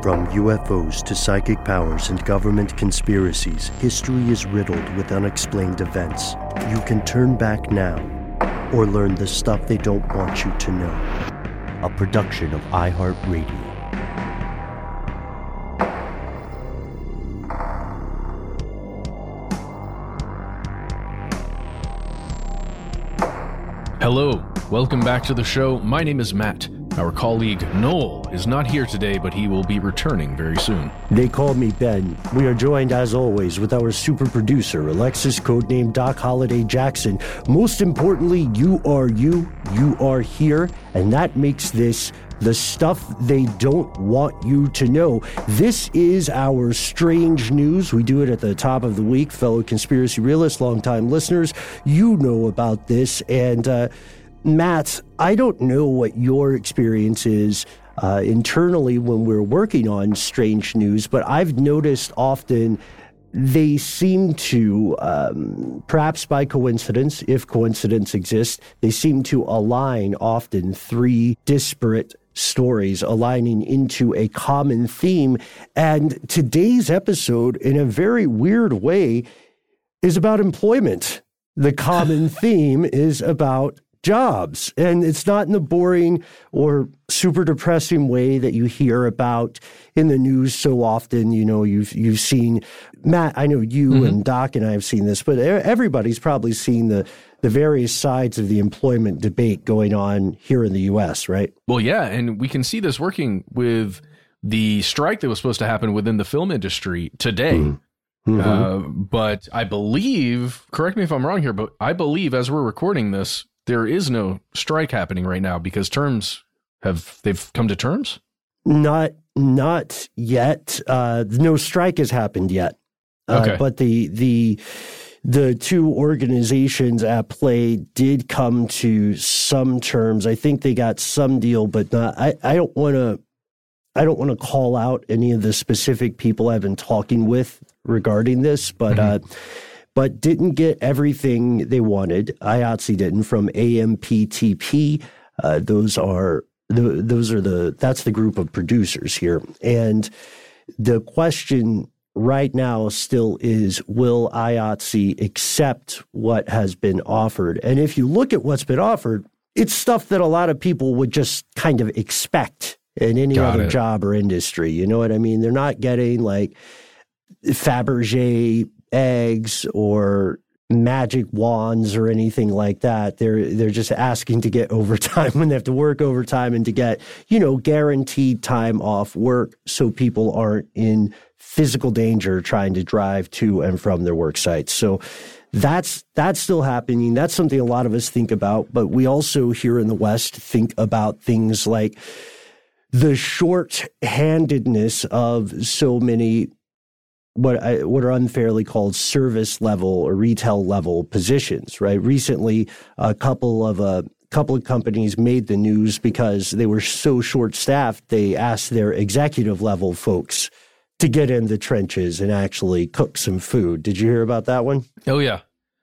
From UFOs to psychic powers and government conspiracies, history is riddled with unexplained events. You can turn back now or learn the stuff they don't want you to know. A production of iHeartRadio. Hello, welcome back to the show. My name is Matt. Our colleague Noel is not here today, but he will be returning very soon. They call me Ben. We are joined, as always, with our super producer, Alexis, codenamed Doc Holliday Jackson. Most importantly, you are here, and that makes this the stuff they don't want you to know. This is our strange news. We do it at the top of the week. Fellow conspiracy realists, longtime listeners, you know about this, and Matt, I don't know what your experience is internally when we're working on strange news, but I've noticed often they seem to, perhaps by coincidence, if coincidence exists, they seem to align often three disparate stories aligning into a common theme. And today's episode, in a very weird way, is about employment. The common theme is about jobs. And it's not in the boring or super depressing way that you hear about in the news so often. You know, you've seen, Matt, I know you and Doc and I have seen this, but everybody's probably seen the various sides of the employment debate going on here in the U.S., right? Well, yeah, and we can see this working with the strike that was supposed to happen within the film industry today. But I believe, correct me if I'm wrong here, but I believe as we're recording this, there is no strike happening right now because they've come to terms? Not yet. No strike has happened yet. Okay. But the two organizations at play did come to some terms. I think they got some deal, but not. I don't want to call out any of the specific people I've been talking with regarding this, but but didn't get everything they wanted. IATSE didn't, from AMPTP. That's the group of producers here. And the question right now still is, will IATSE accept what has been offered? And if you look at what's been offered, it's stuff that a lot of people would just kind of expect in any other job or industry. You know what I mean? They're not getting like Fabergé eggs or magic wands or anything like that. They're just asking to get overtime when they have to work overtime and to get, guaranteed time off work so people aren't in physical danger trying to drive to and from their work sites. So that's still happening. That's something a lot of us think about, but we also here in the West think about things like the short-handedness of so many what are unfairly called service level or retail level positions, right? Recently, a couple of companies made the news because they were so short-staffed, they asked their executive level folks to get in the trenches and actually cook some food. Did you hear about that one? Oh, yeah.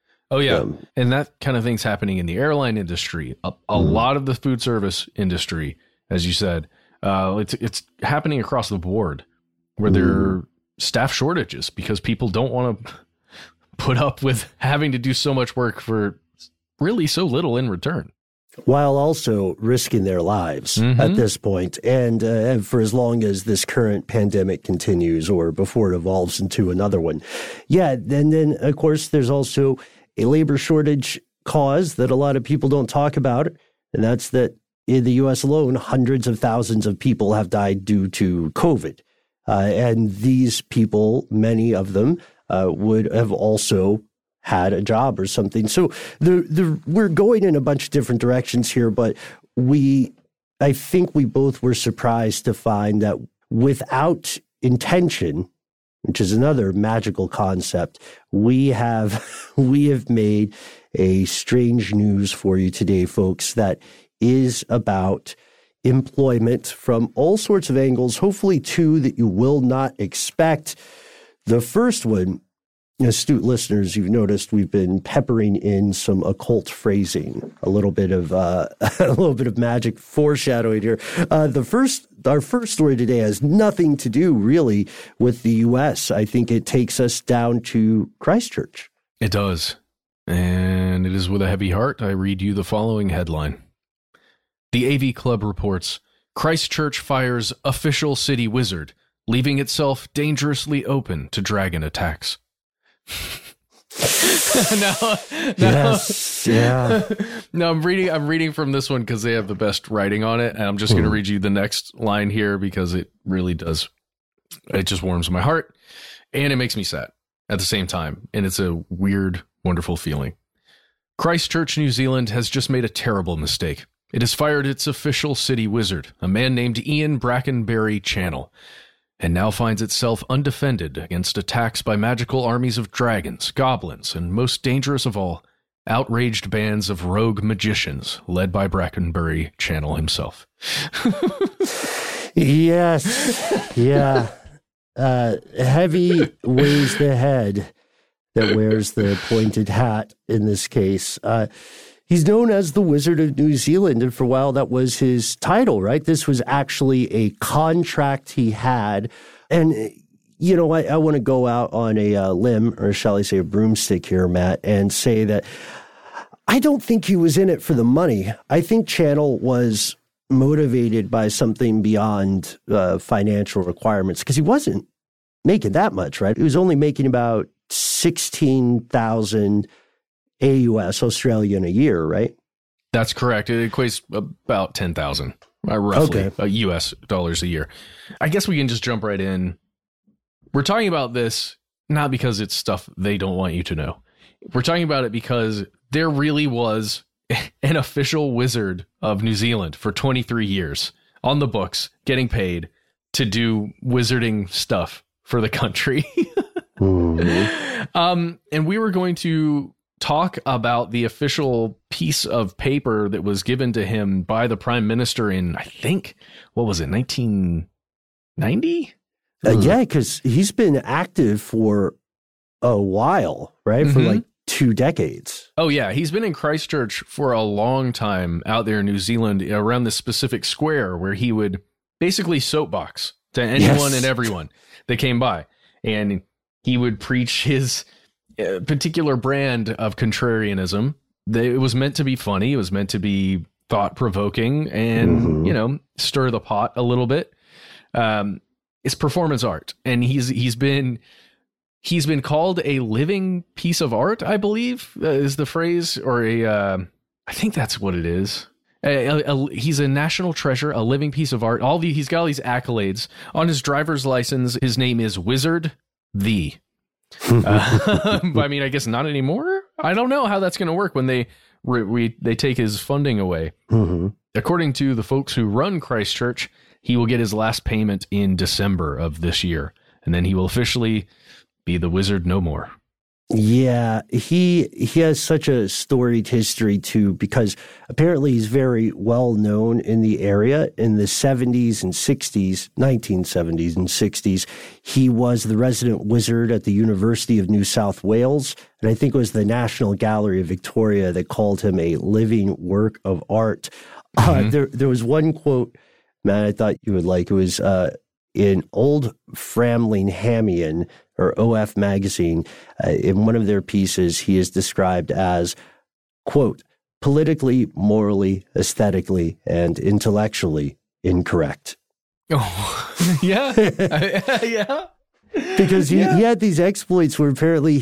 And that kind of thing's happening in the airline industry. A lot of the food service industry, as you said, it's happening across the board where there are staff shortages because people don't want to put up with having to do so much work for really so little in return, while also risking their lives at this point, and for as long as this current pandemic continues or before it evolves into another one. Yeah, and then of course there's also a labor shortage cause that a lot of people don't talk about, and that's that in the U.S. alone, hundreds of thousands of people have died due to COVID. And these people, many of them, would have also had a job or something. So we're going in a bunch of different directions here, but I think we both were surprised to find that without intention, which is another magical concept, we have made a strange news for you today, folks, that is about employment from all sorts of angles, hopefully two that you will not expect. The first one astute listeners, you've noticed we've been peppering in some occult phrasing, a little bit of magic foreshadowing here. Our first story today has nothing to do really with the U.S. I think it takes us down to Christchurch. It does, and it is with a heavy heart I read you the following headline. The AV Club reports, Christchurch fires official city wizard, leaving itself dangerously open to dragon attacks. Yes, yeah. No, I'm reading from this one because they have the best writing on it, and I'm just going to read you the next line here because it really does. It just warms my heart, and it makes me sad at the same time, and it's a weird, wonderful feeling. Christchurch, New Zealand has just made a terrible mistake. It has fired its official city wizard, a man named Ian Brackenbury Channel, and now finds itself undefended against attacks by magical armies of dragons, goblins, and most dangerous of all, outraged bands of rogue magicians led by Brackenbury Channel himself. Yes. Yeah. Heavy weighs the head that wears the pointed hat in this case. He's known as the Wizard of New Zealand, and for a while that was his title, right? This was actually a contract he had. And, you know, I want to go out on a limb, or shall I say a broomstick here, Matt, and say that I don't think he was in it for the money. I think Channel was motivated by something beyond financial requirements, because he wasn't making that much, right? He was only making about 16,000 AUS, Australian, a year, right? That's correct. It equates about 10,000, roughly, US dollars a year. I guess we can just jump right in. We're talking about this not because it's stuff they don't want you to know. We're talking about it because there really was an official wizard of New Zealand for 23 years on the books, getting paid to do wizarding stuff for the country. And we were going to talk about the official piece of paper that was given to him by the Prime Minister in, I think, what was it, 1990? Yeah, because he's been active for a while, right? For like 2 decades. Oh, yeah. He's been in Christchurch for a long time out there in New Zealand around this specific square where he would basically soapbox to anyone and everyone that came by. And he would preach his particular brand of contrarianism. It was meant to be funny. It was meant to be thought-provoking and, you know, stir the pot a little bit. It's performance art. And he's been called a living piece of art, I believe, is the phrase, or I think that's what it is. He's a national treasure, a living piece of art. He's got all these accolades. On his driver's license, his name is Wizard the. I mean, I guess not anymore. I don't know how that's going to work when they take his funding away. According to the folks who run Christchurch, he will get his last payment in December of this year, and then he will officially be the wizard no more. Yeah, he has such a storied history too, because apparently he's very well known in the area. In the 70s and 60s, 1970s and 60s, he was the resident wizard at the University of New South Wales. And I think it was the National Gallery of Victoria that called him a living work of art. There was one quote, Matt, I thought you would like. It was in Old Framlinghamian, or OF Magazine. In one of their pieces, he is described as, quote, politically, morally, aesthetically, and intellectually incorrect. Oh, yeah. Yeah. Because he had these exploits where apparently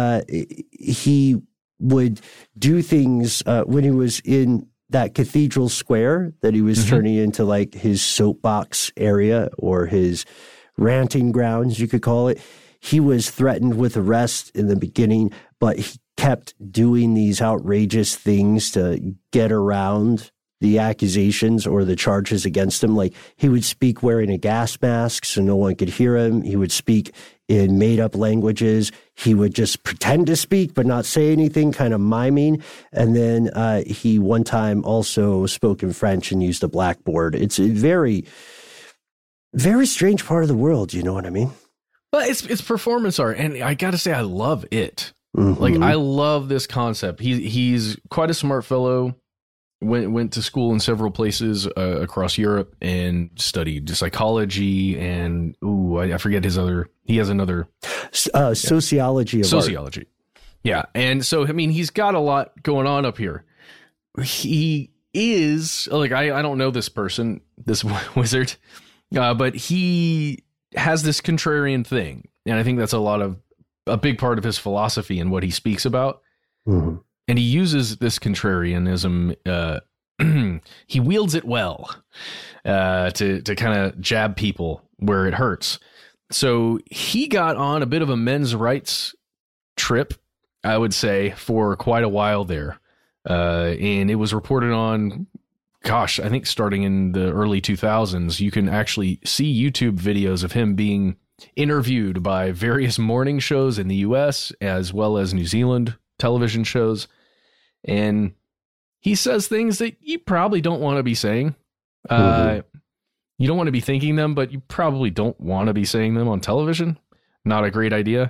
he would do things when he was in that cathedral square that he was turning into like his soapbox area or his ranting grounds, you could call it. He was threatened with arrest in the beginning, but he kept doing these outrageous things to get around the accusations or the charges against him. Like, he would speak wearing a gas mask so no one could hear him. He would speak in made-up languages. He would just pretend to speak but not say anything, kind of miming. And then he one time also spoke in French and used a blackboard. It's a very, very strange part of the world, you know what I mean? But it's performance art, and I got to say, I love it. Mm-hmm. Like, I love this concept. He's quite a smart fellow. Went to school in several places across Europe and studied psychology and I forget he has another sociology of sociology. Art. Yeah, and so I mean he's got a lot going on up here. He is like I don't know this person, this wizard, but he has this contrarian thing, and I think that's a big part of his philosophy and what he speaks about. Mm-hmm. And he uses this contrarianism. He wields it well to kind of jab people where it hurts. So he got on a bit of a men's rights trip, I would say, for quite a while there. And it was reported on, I think starting in the early 2000s, you can actually see YouTube videos of him being interviewed by various morning shows in the US as well as New Zealand television shows, and he says things that you probably don't want to be saying. You don't want to be thinking them, but you probably don't want to be saying them on television. Not a great idea.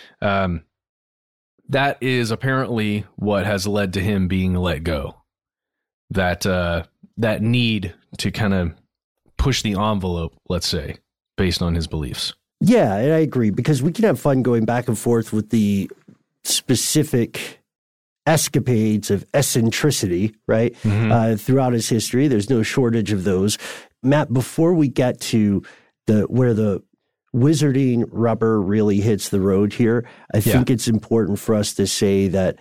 That is apparently what has led to him being let go. That need to kind of push the envelope, let's say, based on his beliefs. Yeah, and I agree, because we can have fun going back and forth with the specific escapades of eccentricity, right? Mm-hmm. Throughout his history. There's no shortage of those. Matt, before we get to where the wizarding rubber really hits the road here, I think it's important for us to say that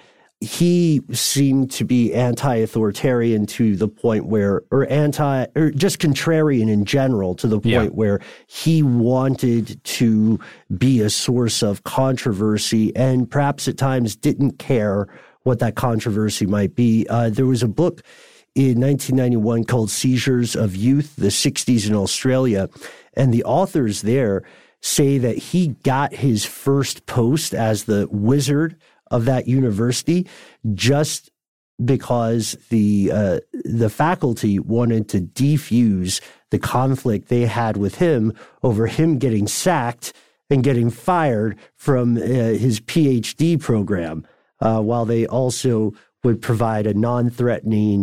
he seemed to be anti-authoritarian to the point where, or just contrarian in general, to the point where he wanted to be a source of controversy and perhaps at times didn't care what that controversy might be. There was a book in 1991 called Seizures of Youth, the 60s in Australia, and the authors there say that he got his first post as the wizard of that university just because the faculty wanted to defuse the conflict they had with him over him getting sacked and getting fired from his PhD program, while they also would provide a non-threatening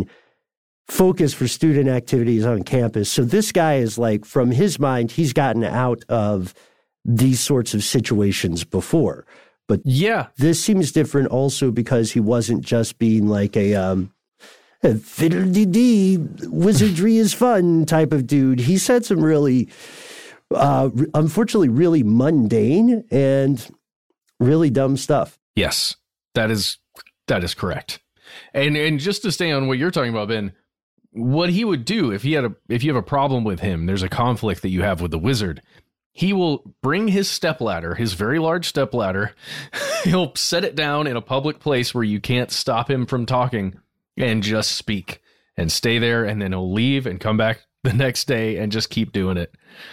focus for student activities on campus. So this guy is like, from his mind, he's gotten out of these sorts of situations before. But this seems different also because he wasn't just being like a fiddle-dee-dee, wizardry is fun type of dude. He said some really, unfortunately, really mundane and really dumb stuff. Yes, that is correct. And just to stay on what you're talking about, Ben, what he would do if you have a problem with him, there's a conflict that you have with the wizard, he will bring his stepladder, his very large stepladder. He'll set it down in a public place where you can't stop him from talking and just speak and stay there. And then he'll leave and come back the next day and just keep doing it.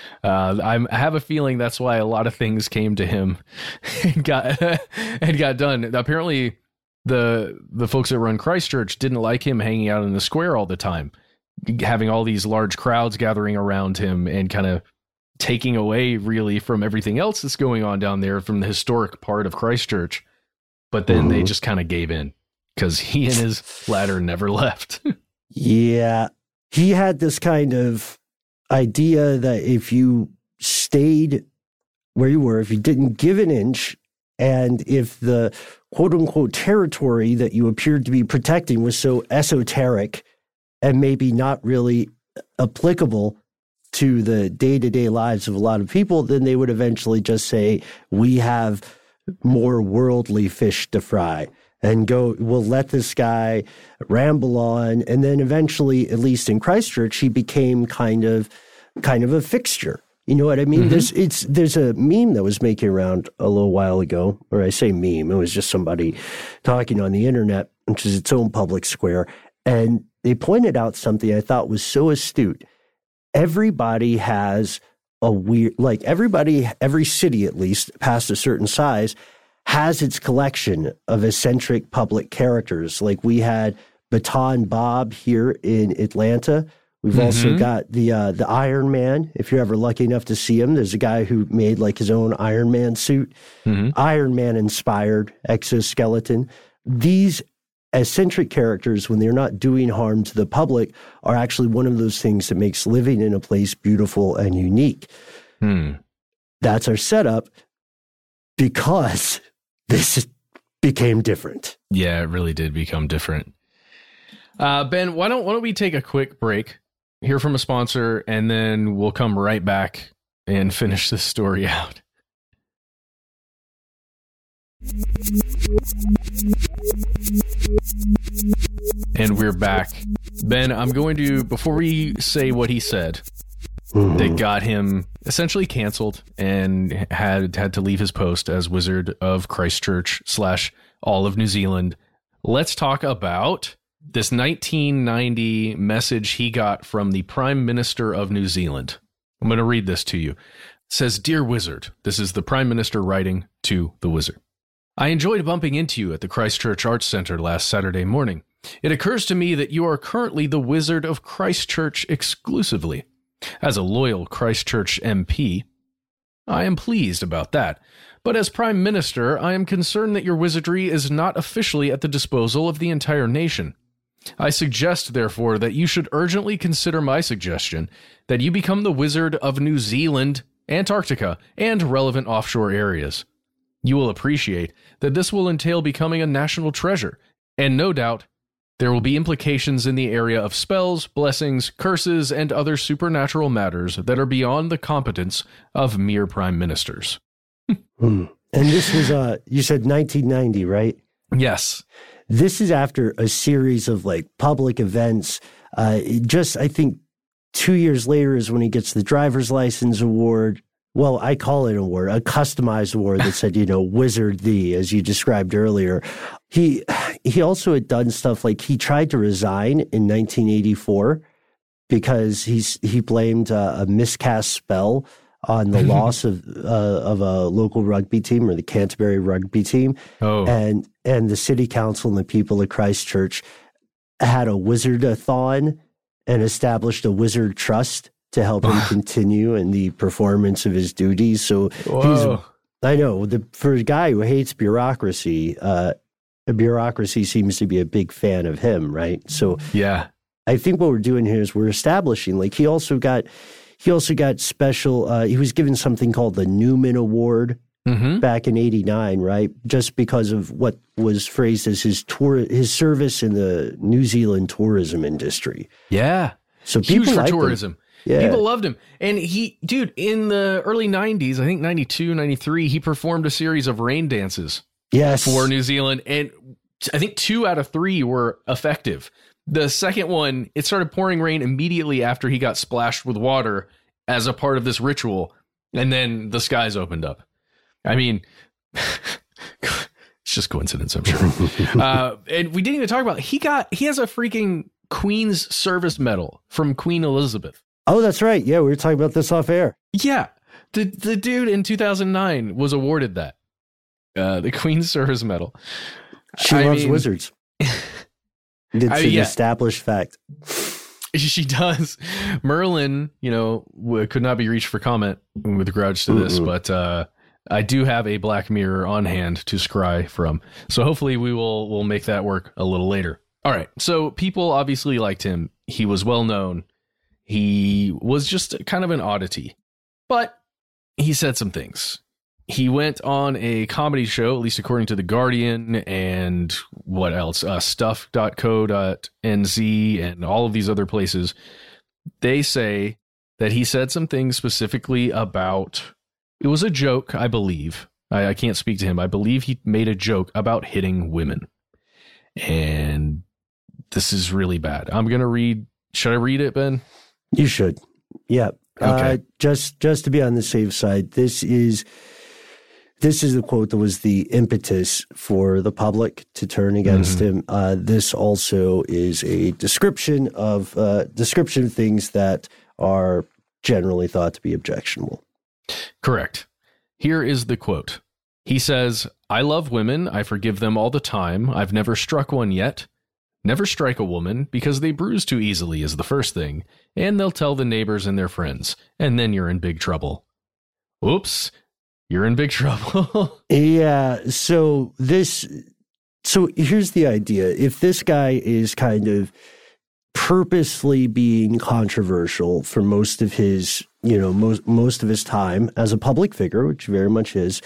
I have a feeling that's why a lot of things came to him and got done. Apparently, the folks that run Christchurch didn't like him hanging out in the square all the time, having all these large crowds gathering around him and kind of taking away really from everything else that's going on down there from the historic part of Christchurch. But then they just kind of gave in because he and his ladder never left. Yeah. He had this kind of idea that if you stayed where you were, if you didn't give an inch, and if the quote unquote territory that you appeared to be protecting was so esoteric and maybe not really applicable to the day-to-day lives of a lot of people, then they would eventually just say, we have more worldly fish to fry, and we'll let this guy ramble on. And then eventually, at least in Christchurch, he became kind of a fixture. You know what I mean? Mm-hmm. There's a meme that was making around a little while ago, or I say meme, it was just somebody talking on the internet, which is its own public square. And they pointed out something I thought was so astute. Everybody has every city, at least past a certain size, has its collection of eccentric public characters. Like we had Baton Bob here in Atlanta. We've also got the Iron Man. If you're ever lucky enough to see him, there's a guy who made like his own Iron Man suit, Iron Man inspired exoskeleton. These eccentric characters, when they're not doing harm to the public, are actually one of those things that makes living in a place beautiful and unique. That's our setup because this became different. Yeah, it really did become different. Ben, why don't we take a quick break, hear from a sponsor, and then we'll come right back and finish this story out. And we're back. Ben, I'm going to, before we say what he said, that got him essentially canceled and had to leave his post as Wizard of Christchurch / all of New Zealand, let's talk about this 1990 message he got from the Prime Minister of New Zealand. I'm going to read this to you. It says, "Dear Wizard," this is the Prime Minister writing to the Wizard. "I enjoyed bumping into you at the Christchurch Arts Centre last Saturday morning. It occurs to me that you are currently the Wizard of Christchurch exclusively. As a loyal Christchurch MP, I am pleased about that. But as Prime Minister, I am concerned that your wizardry is not officially at the disposal of the entire nation. I suggest, therefore, that you should urgently consider my suggestion that you become the Wizard of New Zealand, Antarctica, and relevant offshore areas. You will appreciate that this will entail becoming a national treasure, and no doubt there will be implications in the area of spells, blessings, curses, and other supernatural matters that are beyond the competence of mere prime ministers." And this was, you said 1990, right? Yes. This is after a series of like public events. Just, I think 2 years later is when he gets the driver's license award. Well, I call it an award, a customized award that said, Wizard thee, as you described earlier. He also had done stuff like he tried to resign in 1984 because he blamed a miscast spell on the loss of a local rugby team, or the Canterbury rugby team. Oh. And the city council and the people of Christchurch had a wizard-a-thon and established a wizard trust to help him continue in the performance of his duties. So I know, for a guy who hates bureaucracy, bureaucracy seems to be a big fan of him, right? So yeah, I think what we're doing here is we're establishing, like he also got special, he was given something called the Newman Award back in 89, right? Just because of what was phrased as his service in the New Zealand tourism industry. Yeah. So people huge for tourism. Yeah. People loved him. And in the early 90s, I think 92, 93, he performed a series of rain dances for New Zealand. And I think 2 out of 3 were effective. The second one, it started pouring rain immediately after he got splashed with water as a part of this ritual. And then the skies opened up. I mean, it's just coincidence, I'm sure. And we didn't even talk about, he has a freaking Queen's Service Medal from Queen Elizabeth. Oh, that's right. Yeah, we were talking about this off air. Yeah. The dude in 2009 was awarded that. The Queen's Service Medal. She loves wizards. It's an established fact. She does. Merlin, could not be reached for comment with regards to this, but I do have a Black Mirror on hand to scry from. So hopefully we'll make that work a little later. All right. So people obviously liked him. He was well known. He was just kind of an oddity, but he said some things. He went on a comedy show, at least according to The Guardian, and what else? Stuff.co.nz and all of these other places. They say that he said some things specifically about, it was a joke, I believe. I can't speak to him. I believe he made a joke about hitting women. And this is really bad. I'm going to read. Should I read it, Ben? You should. Yeah. Okay. Just to be on the safe side, this is the quote that was the impetus for the public to turn against him. This also is a description of things that are generally thought to be objectionable. Correct. Here is the quote. He says, "I love women. I forgive them all the time. I've never struck one yet. Never strike a woman because they bruise too easily is the first thing, and they'll tell the neighbors and their friends, and then you're in big trouble. Oops, you're in big trouble. Yeah, so here's the idea. If this guy is kind of purposely being controversial for most of his, most of his time as a public figure, which very much is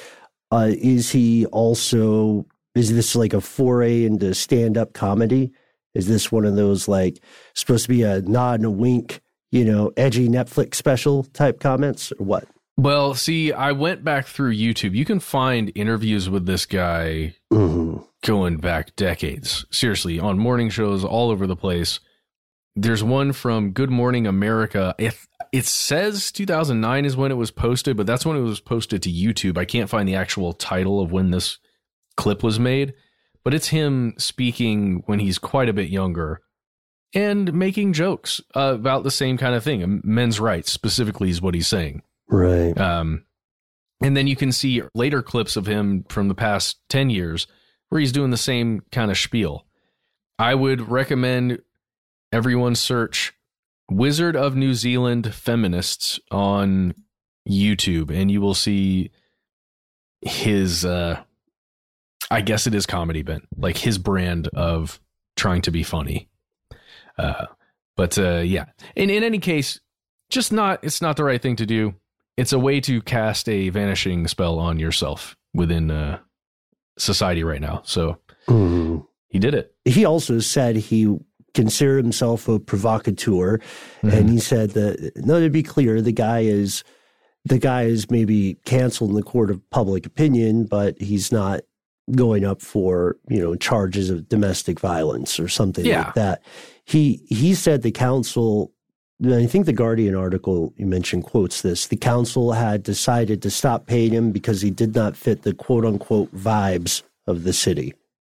this like a foray into stand-up comedy? Is this one of those like supposed to be a nod and a wink, edgy Netflix special type comments or what? Well, see, I went back through YouTube. You can find interviews with this guy going back decades. Seriously, on morning shows all over the place. There's one from Good Morning America. It says 2009 is when it was posted, but that's when it was posted to YouTube. I can't find the actual title of when this clip was made, but it's him speaking when he's quite a bit younger and making jokes about the same kind of thing. Men's rights specifically is what he's saying. Right. And then you can see later clips of him from the past 10 years where he's doing the same kind of spiel. I would recommend everyone search Wizard of New Zealand Feminists on YouTube, and you will see his, I guess it is comedy bent, like his brand of trying to be funny. But yeah, in any case, it's not the right thing to do. It's a way to cast a vanishing spell on yourself within society right now. So he did it. He also said he considered himself a provocateur, and he said that, no, to be clear, the guy is maybe canceled in the court of public opinion, but he's not going up for, charges of domestic violence or something like that. He said the council, I think the Guardian article you mentioned quotes this, the council had decided to stop paying him because he did not fit the quote unquote vibes of the city.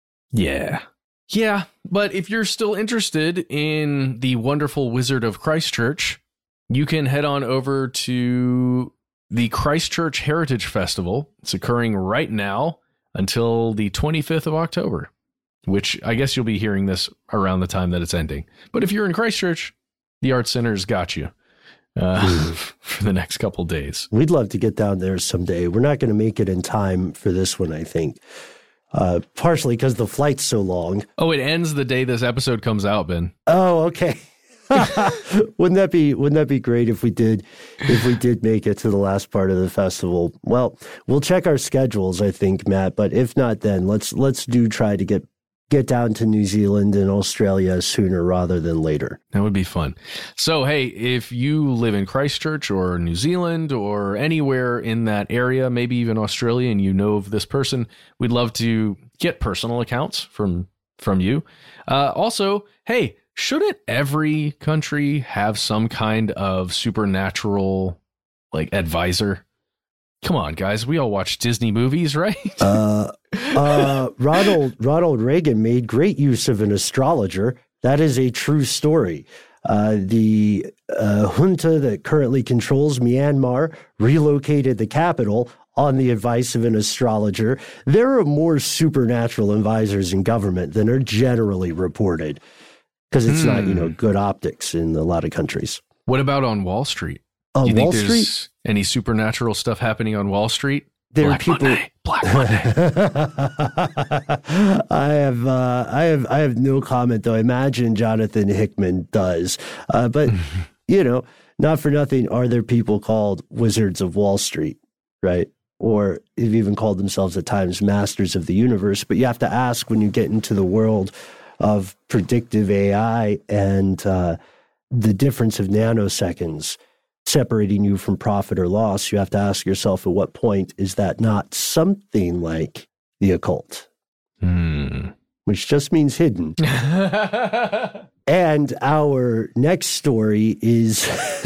Yeah, but if you're still interested in the wonderful Wizard of Christchurch, you can head on over to the Christchurch Heritage Festival. It's occurring right now until the 25th of October, which I guess you'll be hearing this around the time that it's ending. But if you're in Christchurch, the Arts Center's got you for the next couple days. We'd love to get down there someday. We're not going to make it in time for this one, I think. Partially because the flight's so long. Oh, it ends the day this episode comes out, Ben. Oh, okay. Wouldn't that be great if we did make it to the last part of the festival? Well, we'll check our schedules, I think, Matt, but if not, then let's try to get down to New Zealand and Australia sooner rather than later. That would be fun. So, hey, if you live in Christchurch or New Zealand or anywhere in that area, maybe even Australia, and you know of this person, we'd love to get personal accounts from you. Also, hey, shouldn't every country have some kind of supernatural advisor? Come on, guys. We all watch Disney movies, right? Ronald Reagan made great use of an astrologer. That is a true story. The junta that currently controls Myanmar relocated the capital on the advice of an astrologer. There are more supernatural advisors in government than are generally reported because it's not, good optics in a lot of countries. What about on Wall Street? On Do you Wall think there's Street? any supernatural stuff happening on Wall Street? Black Monday. I have no comment, though. I imagine Jonathan Hickman does. But, not for nothing, are there people called Wizards of Wall Street, right? Or they've even called themselves at times Masters of the Universe. But you have to ask when you get into the world of predictive AI and the difference of nanoseconds separating you from profit or loss, you have to ask yourself, at what point is that not something like the occult? Which just means hidden. And our next story is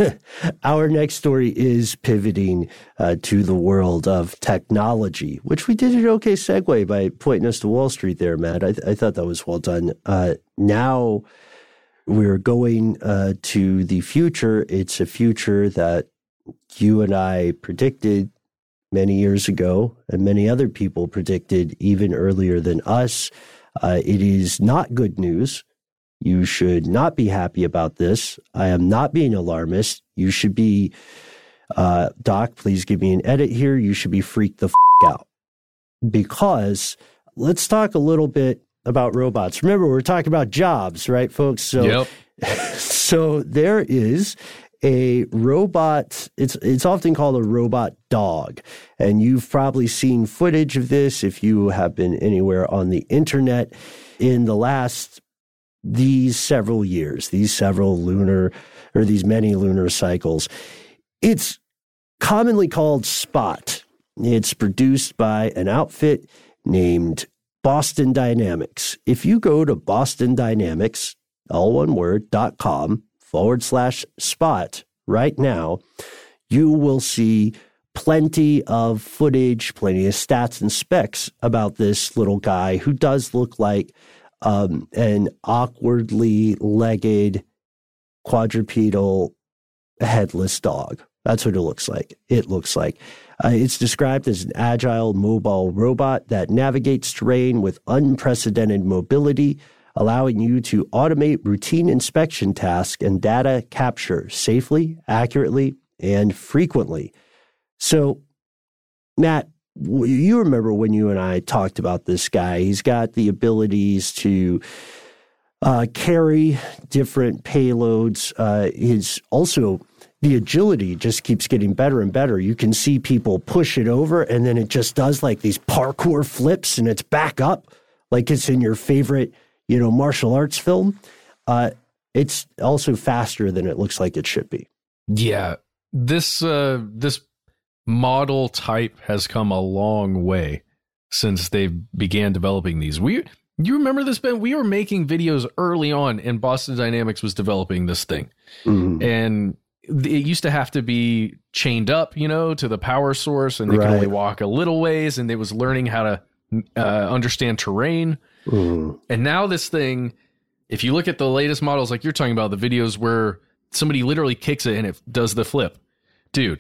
pivoting to the world of technology, which we did an okay segue by pointing us to Wall Street there, Matt. I thought that was well done. Now we're going to the future. It's a future that you and I predicted many years ago, and many other people predicted even earlier than us. It is not good news You should not be happy about this. I am not being alarmist. You should be, Doc, please give me an edit here. You should be freaked the out. Because let's talk a little bit about robots. Remember, we're talking about jobs, right, folks? So, so there is a robot. It's often called a robot dog. And you've probably seen footage of this if you have been anywhere on the internet in the last these several years, these many lunar cycles. It's commonly called Spot. It's produced by an outfit named Boston Dynamics. If you go to Boston Dynamics, all one word, .com/Spot right now, you will see plenty of footage, plenty of stats and specs about this little guy who does look like an awkwardly legged, quadrupedal, headless dog. That's what it looks like. It's described as an agile, mobile robot that navigates terrain with unprecedented mobility, allowing you to automate routine inspection tasks and data capture safely, accurately, and frequently. So, Matt, you remember when you and I talked about this guy. He's got the abilities to carry different payloads. His also the agility just keeps getting better and better. You can see people push it over, and then it just does like these parkour flips, and it's back up like it's in your favorite, martial arts film. It's also faster than it looks like it should be. Yeah, this model type has come a long way since they began developing these. You remember this, Ben? We were making videos early on, and Boston Dynamics was developing this thing. Mm-hmm. And it used to have to be chained up, to the power source, and they could only walk a little ways, and they was learning how to understand terrain. Mm-hmm. And now this thing, if you look at the latest models, like you're talking about, the videos where somebody literally kicks it and it does the flip. Dude,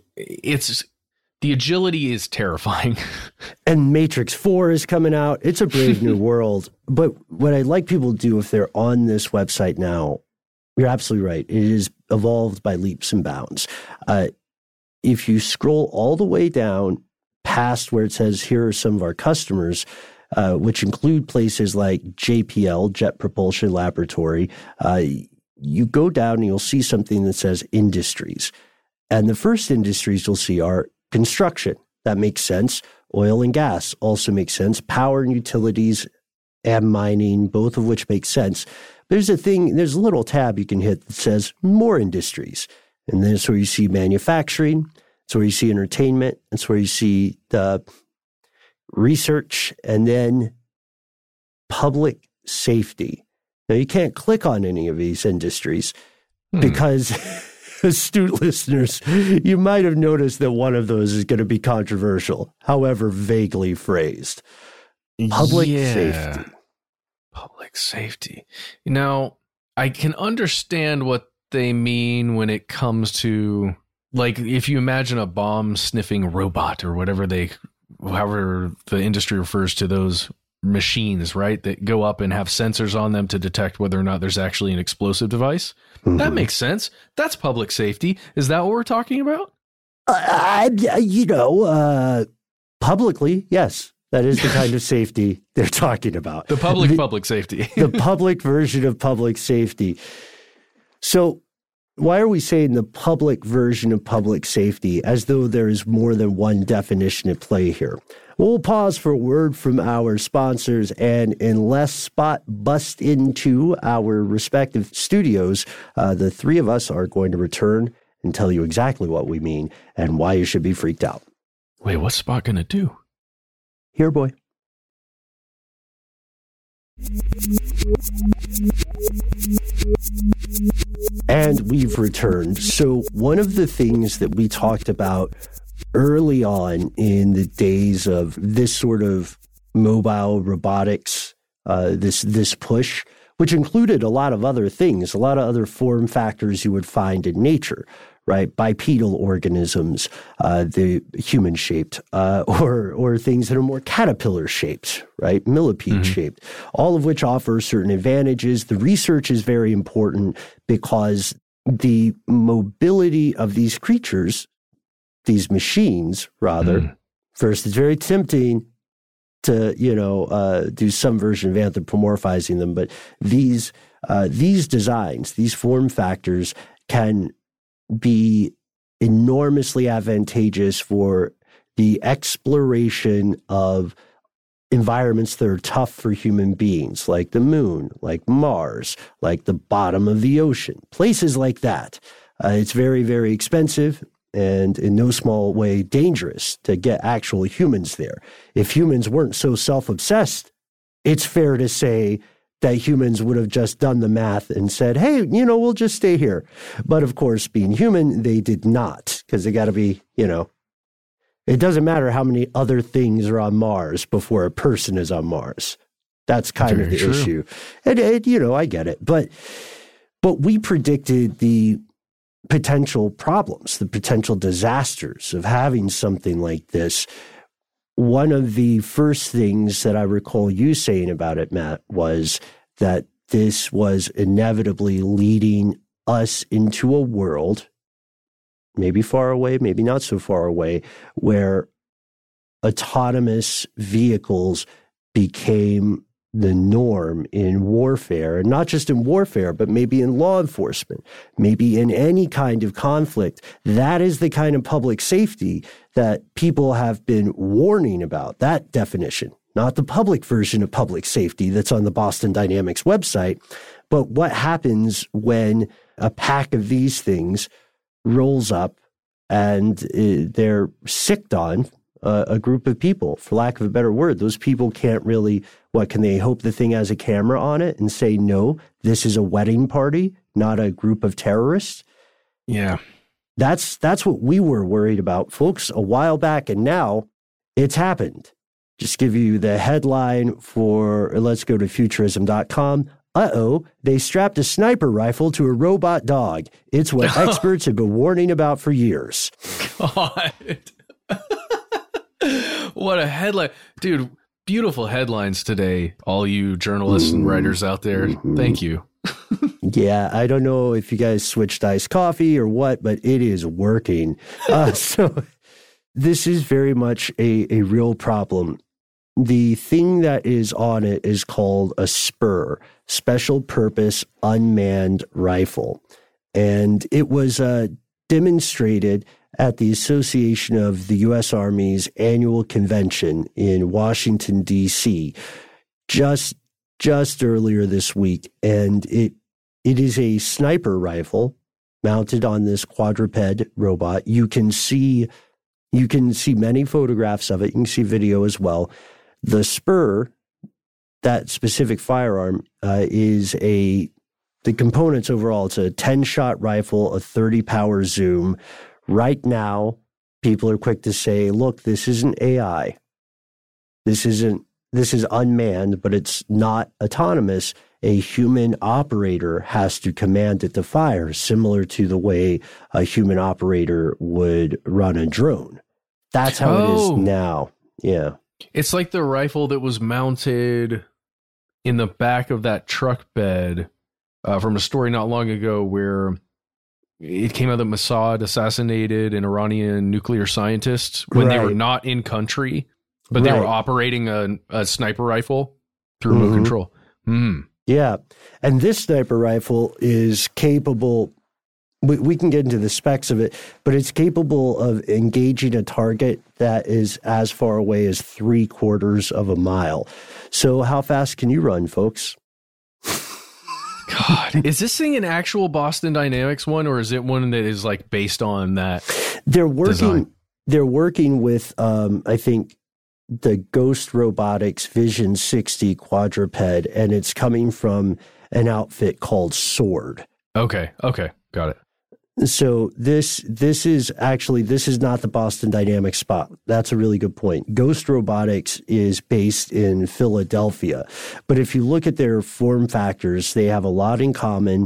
the agility is terrifying. And Matrix 4 is coming out. It's a brave new world. But what I'd like people to do if they're on this website now, you're absolutely right. It is evolved by leaps and bounds. If you scroll all the way down past where it says, here are some of our customers, which include places like JPL, Jet Propulsion Laboratory, you go down and you'll see something that says industries. And the first industries you'll see are construction. That makes sense. Oil and gas also makes sense. Power and utilities and mining, both of which make sense. There's a little tab you can hit that says more industries. And then it's where you see manufacturing. It's where you see entertainment. It's where you see the research, and then public safety. Now, you can't click on any of these industries because, astute listeners, you might have noticed that one of those is going to be controversial, however vaguely phrased. Public safety. Public safety. Now, I can understand what they mean when it comes to, like, if you imagine a bomb-sniffing robot or however the industry refers to those machines, right, that go up and have sensors on them to detect whether or not there's actually an explosive device. Mm-hmm. That makes sense. That's public safety. Is that what we're talking about? Publicly, yes. That is the kind of safety they're talking about. The public safety. The public version of public safety. So why are we saying the public version of public safety as though there is more than one definition at play here? We'll pause for a word from our sponsors, and unless Spot bust into our respective studios, the three of us are going to return and tell you exactly what we mean and why you should be freaked out. Wait, what's Spot going to do? Here, boy. And we've returned. So one of the things that we talked about early on in the days of this sort of mobile robotics, this push, which included a lot of other things, a lot of other form factors you would find in nature, right? Bipedal organisms, the human-shaped, or things that are more caterpillar-shaped, right? Millipede-shaped, all of which offer certain advantages. The research is very important because the mobility of these creatures, these machines, rather, first, it's very tempting to, do some version of anthropomorphizing them, but these designs, these form factors can be enormously advantageous for the exploration of environments that are tough for human beings, like the moon, like Mars, like the bottom of the ocean, places like that. It's very, very expensive and in no small way dangerous to get actual humans there. If humans weren't so self-obsessed, it's fair to say that humans would have just done the math and said, hey, we'll just stay here. But of course, being human, they did not, because they got to be, it doesn't matter how many other things are on Mars before a person is on Mars. That's kind of the issue. And, I get it. But we predicted the potential problems, the potential disasters of having something like this. One of the first things that I recall you saying about it, Matt, was that this was inevitably leading us into a world, maybe far away, maybe not so far away, where autonomous vehicles became the norm in warfare, and not just in warfare, but maybe in law enforcement, maybe in any kind of conflict. That is the kind of public safety that people have been warning about, that definition, not the public version of public safety that's on the Boston Dynamics website, but what happens when a pack of these things rolls up and they're sicked on a group of people, for lack of a better word. Those people can't really, can they hope the thing has a camera on it and say, no, this is a wedding party, not a group of terrorists? Yeah. That's what we were worried about, folks, a while back, and now it's happened. Just give you the headline for, let's go to futurism.com. They strapped a sniper rifle to a robot dog. It's what experts have been warning about for years. God. What a headline. Dude, beautiful headlines today, all you journalists and writers out there. Thank you. Yeah, I don't know if you guys switched iced coffee or what, but it is working. So this is very much a real problem. The thing that is on it is called a SPUR, Special Purpose Unmanned Rifle. And it was demonstrated at the Association of the U.S. Army's annual convention in Washington, D.C., just earlier this week. And it is a sniper rifle mounted on this quadruped robot. You can see many photographs of it. You can see video as well. The SPUR, that specific firearm, is the components overall. It's a 10-shot rifle, a 30-power zoom. Right now, people are quick to say, look, this isn't AI. This is unmanned, but it's not autonomous. A human operator has to command it to fire, similar to the way a human operator would run a drone. That's how it is now. Yeah. It's like the rifle that was mounted in the back of that truck bed from a story not long ago where it came out that Mossad assassinated an Iranian nuclear scientist when they were not in country, but they were operating a sniper rifle through remote control. Yeah. And this sniper rifle is capable, we can get into the specs of it, but it's capable of engaging a target that is as far away as 3/4 of a mile. So how fast can you run, folks? God, is this thing an actual Boston Dynamics one, or is it one that is like based on that? They're working with, I think, the Ghost Robotics Vision 60 quadruped, and it's coming from an outfit called Sword. Okay, got it. So this is not the Boston Dynamics spot. That's a really good point. Ghost Robotics is based in Philadelphia, but if you look at their form factors, they have a lot in common,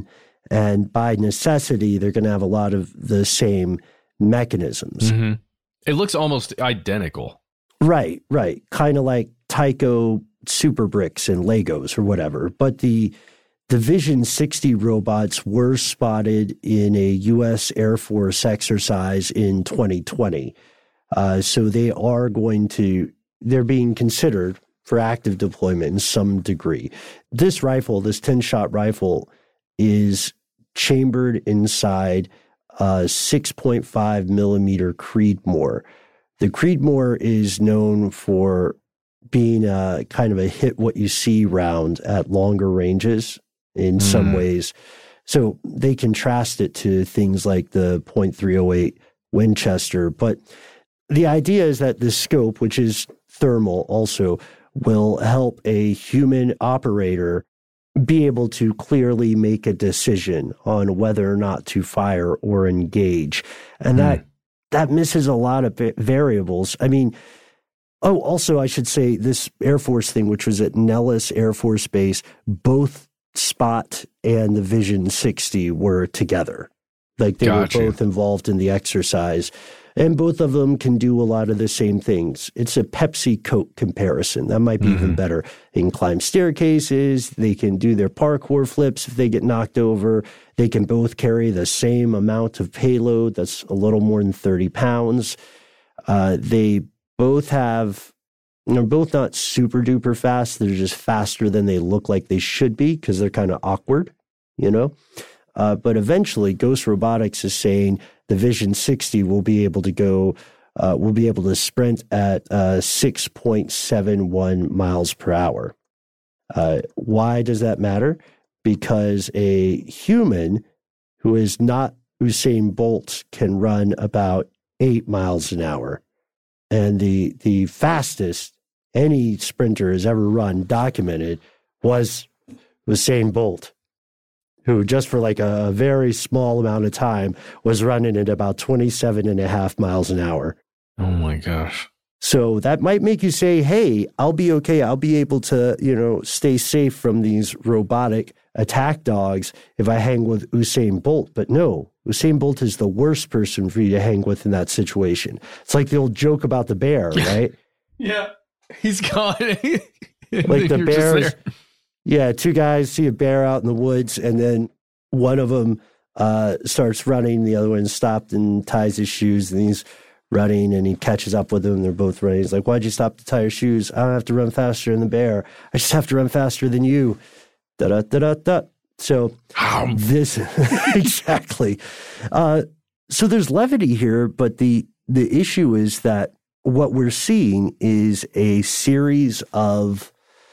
And by necessity, they're going to have a lot of the same mechanisms. Mm-hmm. It looks almost identical. Right. Kind of like Tyco Super Bricks and Legos or whatever. But the Vision 60 robots were spotted in a U.S. Air Force exercise in 2020. So they're being considered for active deployment in some degree. This rifle, this 10-shot rifle, is chambered inside a 6.5 millimeter Creedmoor. The Creedmoor is known for being kind of a hit what you see round at longer ranges in some ways. So they contrast it to things like the .308 Winchester. But the idea is that the scope, which is thermal also, will help a human operator be able to clearly make a decision on whether or not to fire or engage. And that misses a lot of variables. I mean, also I should say this Air Force thing, which was at Nellis Air Force Base, both Spot and the Vision 60 were together. Like they were both involved in the exercise. And both of them can do a lot of the same things. It's a Pepsi Coke comparison. That might be even better. They can climb staircases. They can do their parkour flips if they get knocked over. They can both carry the same amount of payload. That's a little more than 30 pounds. They both they're both not super duper fast. They're just faster than they look like they should be because they're kind of awkward, But eventually, Ghost Robotics is saying the Vision 60 will be able to sprint at 6.71 miles per hour. Why does that matter? Because a human who is not Usain Bolt can run about 8 miles an hour. And the fastest any sprinter has ever run, documented, was Usain Bolt, who just for like a very small amount of time was running at about 27.5 miles an hour. Oh my gosh. So that might make you say, hey, I'll be okay. I'll be able to, stay safe from these robotic attack dogs if I hang with Usain Bolt. But no, Usain Bolt is the worst person for you to hang with in that situation. It's like the old joke about the bear, right? Yeah. He's gone. Like the bears. Yeah, two guys see a bear out in the woods, and then one of them starts running. The other one stopped and ties his shoes, and he's running, and he catches up with him. They're both running. He's like, why'd you stop to tie your shoes? I don't have to run faster than the bear. I just have to run faster than you. Da-da-da-da-da. So this, exactly. So there's levity here, but the issue is that what we're seeing is a series of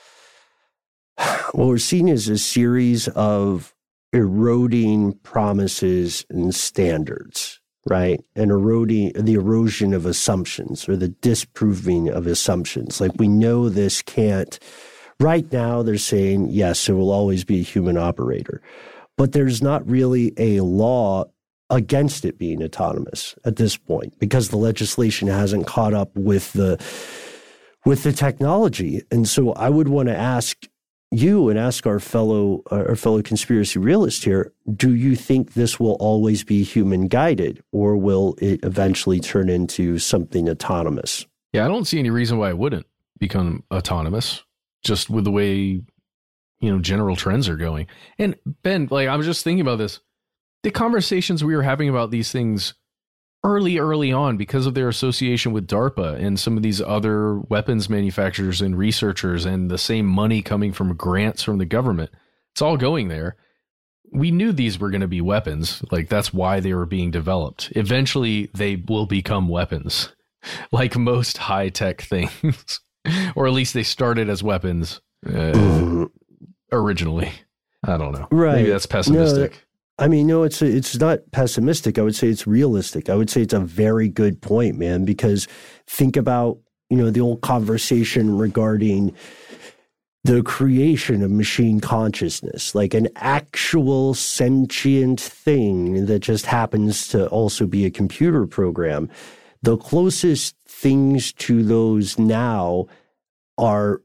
eroding promises and standards, right? And the erosion of assumptions or the disproving of assumptions. Like we know this can't, right now they're saying, yes, it will always be a human operator, but there's not really a law against it being autonomous at this point because the legislation hasn't caught up with the technology. And so I would want to ask you and ask our fellow conspiracy realist here, do you think this will always be human guided or will it eventually turn into something autonomous? Yeah, I don't see any reason why it wouldn't become autonomous just with the way, general trends are going. And Ben, I was just thinking about this. The conversations we were having about these things early on because of their association with DARPA and some of these other weapons manufacturers and researchers and the same money coming from grants from the government. It's all going there. We knew these were going to be weapons. That's why they were being developed. Eventually, they will become weapons, like most high-tech things. Or at least they started as weapons originally. I don't know. Right. Maybe that's pessimistic. No, it's not pessimistic. I would say it's realistic. I would say it's a very good point, man, because think about, the old conversation regarding the creation of machine consciousness, like an actual sentient thing that just happens to also be a computer program. The closest things to those now are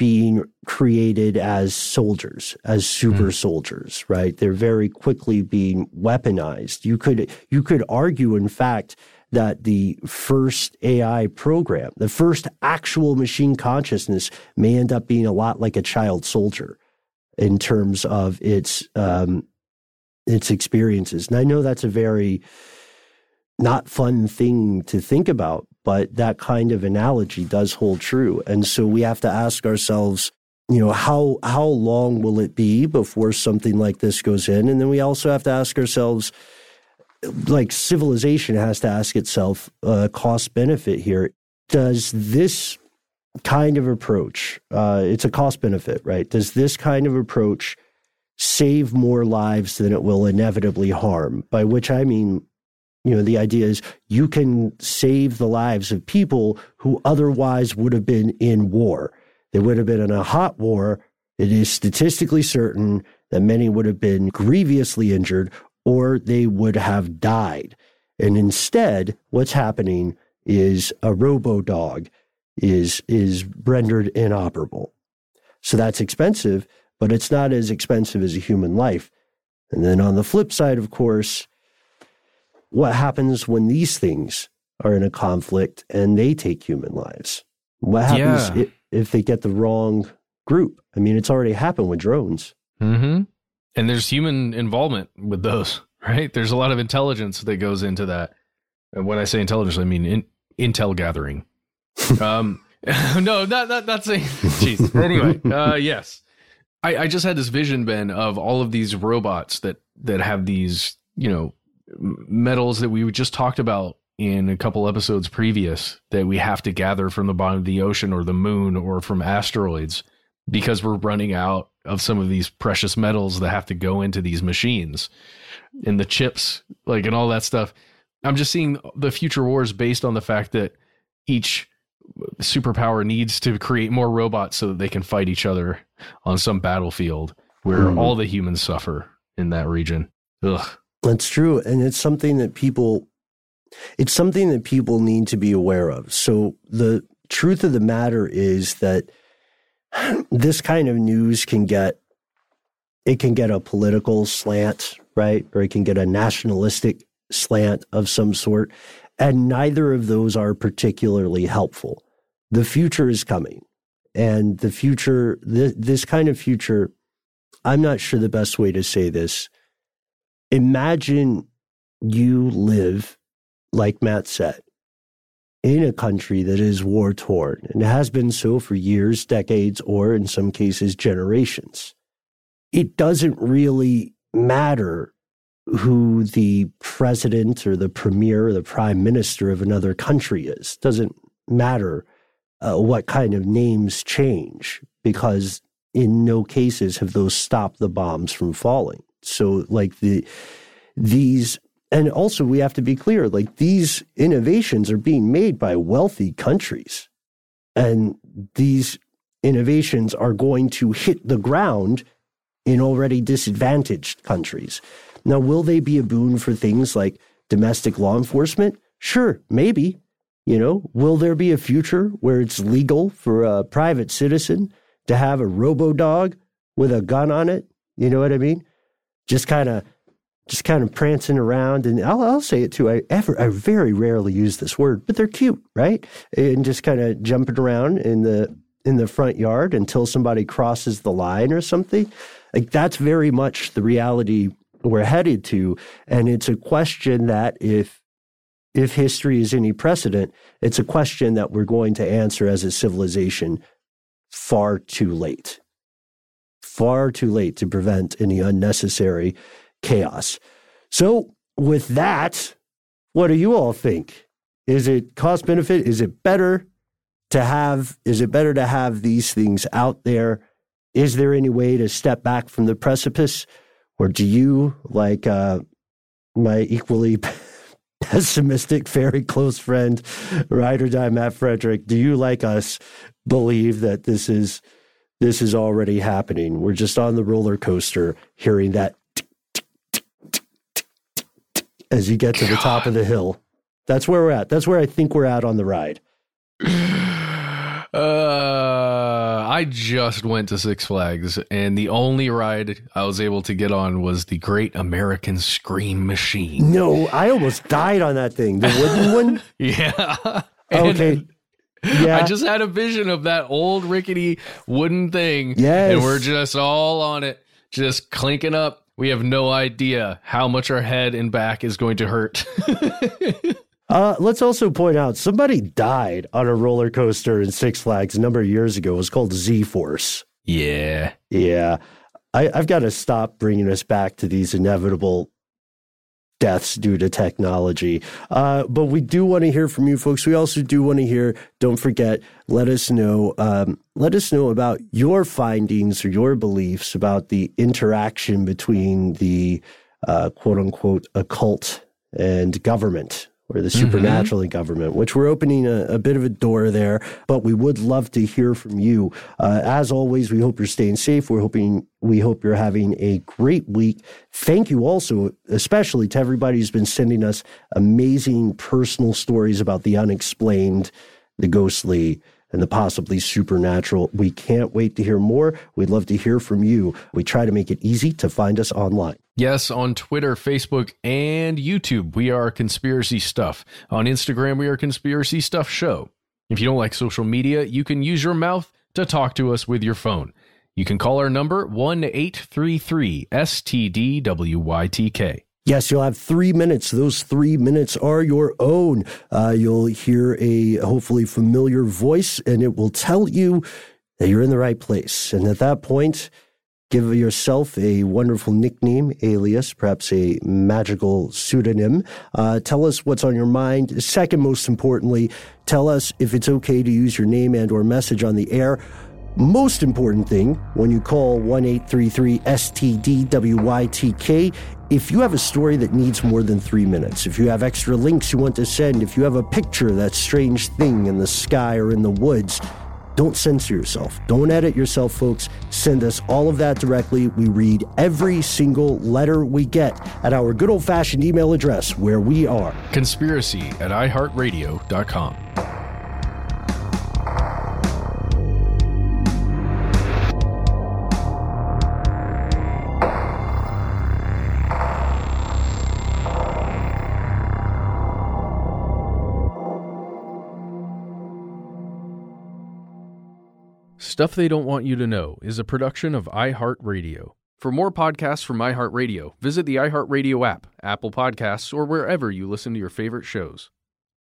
being created as soldiers, as super soldiers, right? They're very quickly being weaponized. You could argue, in fact, that the first AI program, the first actual machine consciousness, may end up being a lot like a child soldier in terms of its experiences. And I know that's a very not fun thing to think about, but that kind of analogy does hold true. And so we have to ask ourselves, how long will it be before something like this goes in? And then we also have to ask ourselves, like civilization has to ask itself, cost benefit here. Does this kind of approach, it's a cost benefit, right? Does this kind of approach save more lives than it will inevitably harm? By which I mean, the idea is you can save the lives of people who otherwise would have been in war. They would have been in a hot war. It is statistically certain that many would have been grievously injured or they would have died. And instead, what's happening is a robo-dog is rendered inoperable. So that's expensive, but it's not as expensive as a human life. And then on the flip side, of course, what happens when these things are in a conflict and they take human lives? What happens if they get the wrong group? I mean, it's already happened with drones. Mm-hmm. And there's human involvement with those, right? There's a lot of intelligence that goes into that. And when I say intelligence, I mean intel gathering. No, not saying. Jeez. Anyway, yes. I just had this vision, Ben, of all of these robots that have these, metals that we just talked about in a couple episodes previous that we have to gather from the bottom of the ocean or the moon or from asteroids because we're running out of some of these precious metals that have to go into these machines and the chips, and all that stuff. I'm just seeing the future wars based on the fact that each superpower needs to create more robots so that they can fight each other on some battlefield where all the humans suffer in that region. Ugh. That's true. And it's something that people need to be aware of. So the truth of the matter is that this kind of news can get a political slant, right? Or it can get a nationalistic slant of some sort. And neither of those are particularly helpful. The future is coming. And the future, this kind of future, I'm not sure the best way to say this. Imagine you live, like Matt said, in a country that is war-torn and has been so for years, decades, or in some cases, generations. It doesn't really matter who the president or the premier or the prime minister of another country is. It doesn't matter what kind of names change, because in no cases have those stopped the bombs from falling. So these, and also we have to be clear, these innovations are being made by wealthy countries. And these innovations are going to hit the ground in already disadvantaged countries. Now, will they be a boon for things like domestic law enforcement? Sure, maybe. Will there be a future where it's legal for a private citizen to have a robo-dog with a gun on it? You know what I mean? Just kind of prancing around, and I'll say it too. I very rarely use this word, but they're cute, right? And just kind of jumping around in the front yard until somebody crosses the line or something. That's very much the reality we're headed to, and it's a question that if history is any precedent, it's a question that we're going to answer as a civilization far too late to prevent any unnecessary chaos. So with that, what do you all think? Is it cost benefit? Is it better to have these things out there? Is there any way to step back from the precipice? Or do you, like my equally pessimistic, very close friend, Ride or Die Matt Frederick, do you, like us, believe that this is already happening? We're just on the roller coaster hearing that as you get to the top of the hill. That's where we're at. That's where I think we're at on the ride. I just went to Six Flags, and the only ride I was able to get on was the Great American Scream Machine. No, I almost died on that thing. The wooden one? Yeah. Okay. Yeah. I just had a vision of that old rickety wooden thing. Yes. And we're just all on it, just clinking up. We have no idea how much our head and back is going to hurt. Let's also point out somebody died on a roller coaster in Six Flags a number of years ago. It was called Z-Force. Yeah. Yeah. I've got to stop bringing us back to these inevitable deaths due to technology. But we do want to hear from you folks. We also do want to hear, don't forget, let us know about your findings or your beliefs about the interaction between the quote unquote occult and government, or the supernatural in government, which we're opening a bit of a door there, but we would love to hear from you. As always, we hope you're staying safe. We hope you're having a great week. Thank you also, especially to everybody who's been sending us amazing personal stories about the unexplained, the ghostly, and the possibly supernatural. We can't wait to hear more. We'd love to hear from you. We try to make it easy to find us online. Yes, on Twitter, Facebook, and YouTube, we are Conspiracy Stuff. On Instagram, we are Conspiracy Stuff Show. If you don't like social media, you can use your mouth to talk to us with your phone. You can call our number 1-833-STDWYTK. Yes, you'll have 3 minutes. Those 3 minutes are your own. You'll hear a hopefully familiar voice, and it will tell you that you're in the right place. And at that point, give yourself a wonderful nickname, alias, perhaps a magical pseudonym. Tell us what's on your mind. Second, most importantly, tell us if it's okay to use your name and or message on the air. Most important thing, when you call 1-833-STDWYTK, if you have a story that needs more than 3 minutes, if you have extra links you want to send, if you have a picture of that strange thing in the sky or in the woods, don't censor yourself. Don't edit yourself, folks. Send us all of that directly. We read every single letter we get at our good old-fashioned email address, where we are conspiracy@iheartradio.com. Stuff They Don't Want You to Know is a production of iHeartRadio. For more podcasts from iHeartRadio, visit the iHeartRadio app, Apple Podcasts, or wherever you listen to your favorite shows.